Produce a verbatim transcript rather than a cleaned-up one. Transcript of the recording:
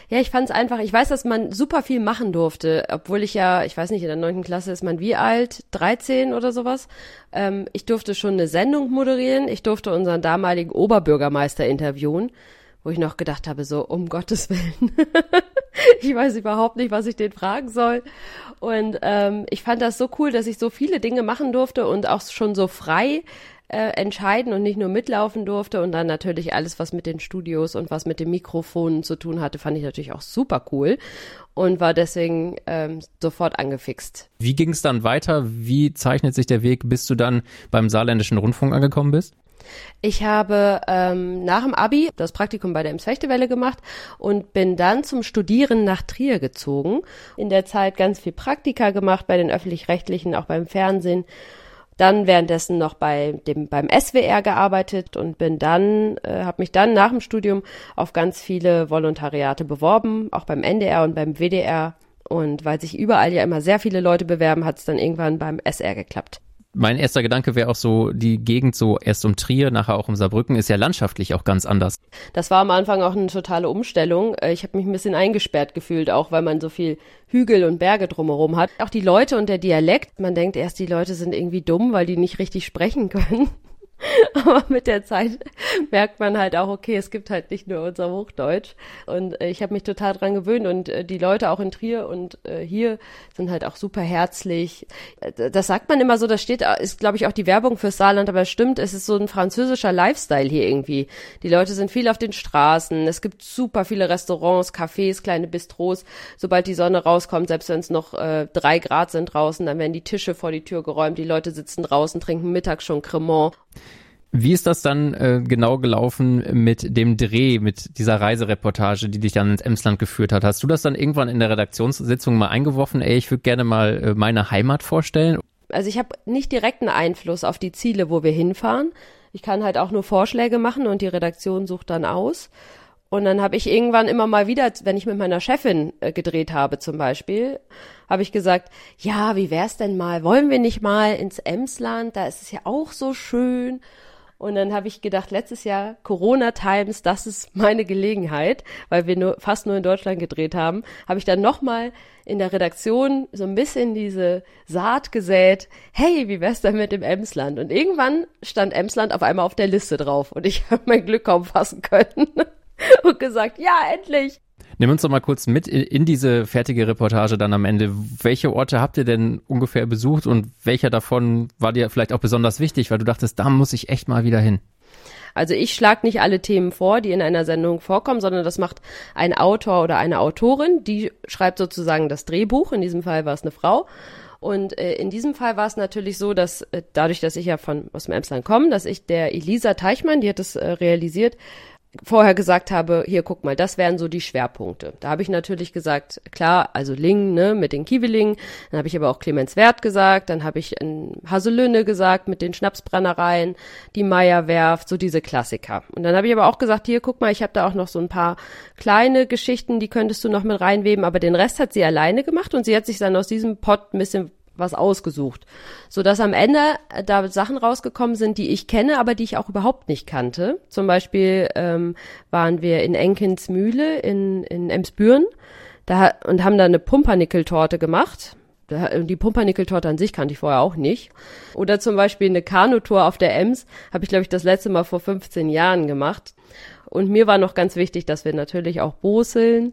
Ja, ich fand es einfach, ich weiß, dass man super viel machen durfte, obwohl ich ja, ich weiß nicht, in der neunten Klasse ist man wie alt? dreizehn oder sowas. Ähm, ich durfte schon eine Sendung moderieren, ich durfte unseren damaligen Oberbürgermeister interviewen, wo ich noch gedacht habe, so, um Gottes Willen. Ich weiß überhaupt nicht, was ich den fragen soll. Und ähm, ich fand das so cool, dass ich so viele Dinge machen durfte und auch schon so frei äh, entscheiden und nicht nur mitlaufen durfte. Und dann natürlich alles, was mit den Studios und was mit den Mikrofonen zu tun hatte, fand ich natürlich auch super cool und war deswegen ähm, sofort angefixt. Wie ging es dann weiter? Wie zeichnet sich der Weg, bis du dann beim Saarländischen Rundfunk angekommen bist? Ich habe ähm, nach dem Abi das Praktikum bei der Ems-Fechtewelle gemacht und bin dann zum Studieren nach Trier gezogen. In der Zeit ganz viel Praktika gemacht bei den Öffentlich-Rechtlichen, auch beim Fernsehen. Dann währenddessen noch bei dem beim S W R gearbeitet und bin dann, äh, habe mich dann nach dem Studium auf ganz viele Volontariate beworben, auch beim N D R und beim W D R. Und weil sich überall ja immer sehr viele Leute bewerben, hat es dann irgendwann beim S R geklappt. Mein erster Gedanke wäre auch so, die Gegend so erst um Trier, nachher auch um Saarbrücken, ist ja landschaftlich auch ganz anders. Das war am Anfang auch eine totale Umstellung. Ich habe mich ein bisschen eingesperrt gefühlt, auch weil man so viel Hügel und Berge drumherum hat. Auch die Leute und der Dialekt, man denkt erst, die Leute sind irgendwie dumm, weil die nicht richtig sprechen können. Aber mit der Zeit merkt man halt auch, okay, es gibt halt nicht nur unser Hochdeutsch. Und äh, ich habe mich total dran gewöhnt und äh, die Leute auch in Trier und äh, hier sind halt auch super herzlich. Äh, das sagt man immer so, das steht, ist glaube ich auch die Werbung fürs Saarland, aber es stimmt, es ist so ein französischer Lifestyle hier irgendwie. Die Leute sind viel auf den Straßen, es gibt super viele Restaurants, Cafés, kleine Bistros. Sobald die Sonne rauskommt, selbst wenn es noch äh, drei Grad sind draußen, dann werden die Tische vor die Tür geräumt, die Leute sitzen draußen, trinken mittags schon Cremant. Wie ist das dann äh, genau gelaufen mit dem Dreh, mit dieser Reisereportage, die dich dann ins Emsland geführt hat? Hast du das dann irgendwann in der Redaktionssitzung mal eingeworfen? Ey, ich würde gerne mal äh, meine Heimat vorstellen. Also ich habe nicht direkten Einfluss auf die Ziele, wo wir hinfahren. Ich kann halt auch nur Vorschläge machen und die Redaktion sucht dann aus. Und dann habe ich irgendwann immer mal wieder, wenn ich mit meiner Chefin äh, gedreht habe zum Beispiel, habe ich gesagt, ja, wie wär's denn mal, wollen wir nicht mal ins Emsland, da ist es ja auch so schön. Und dann habe ich gedacht, letztes Jahr Corona Times, das ist meine Gelegenheit, weil wir nur fast nur in Deutschland gedreht haben, habe ich dann nochmal in der Redaktion so ein bisschen diese Saat gesät, hey, wie wär's denn mit dem Emsland? Und irgendwann stand Emsland auf einmal auf der Liste drauf und ich habe mein Glück kaum fassen können und gesagt, ja, endlich. Nimm uns doch mal kurz mit in, in diese fertige Reportage dann am Ende. Welche Orte habt ihr denn ungefähr besucht und welcher davon war dir vielleicht auch besonders wichtig, weil du dachtest, da muss ich echt mal wieder hin? Also ich schlage nicht alle Themen vor, die in einer Sendung vorkommen, sondern das macht ein Autor oder eine Autorin, die schreibt sozusagen das Drehbuch, in diesem Fall war es eine Frau. Und äh, in diesem Fall war es natürlich so, dass äh, dadurch, dass ich ja von aus dem Emsland komme, dass ich der Elisa Teichmann, die hat das äh, realisiert, vorher gesagt habe, hier guck mal, das wären so die Schwerpunkte. Da habe ich natürlich gesagt, klar, also Lingen, ne, mit den Kiewelingen, dann habe ich aber auch Clemenswerth gesagt, dann habe ich in Haselünne gesagt mit den Schnapsbrennereien, die Meierwerft, so diese Klassiker. Und dann habe ich aber auch gesagt, hier guck mal, ich habe da auch noch so ein paar kleine Geschichten, die könntest du noch mit reinweben, aber den Rest hat sie alleine gemacht und sie hat sich dann aus diesem Pott ein bisschen was ausgesucht, so dass am Ende da Sachen rausgekommen sind, die ich kenne, aber die ich auch überhaupt nicht kannte. Zum Beispiel ähm, waren wir in Enkensmühle in, in Emsbüren da, und haben da eine Pumpernickeltorte gemacht. Die Pumpernickeltorte an sich kannte ich vorher auch nicht. Oder zum Beispiel eine Kanutour auf der Ems habe ich, glaube ich, das letzte Mal vor fünfzehn Jahren gemacht. Und mir war noch ganz wichtig, dass wir natürlich auch Boseln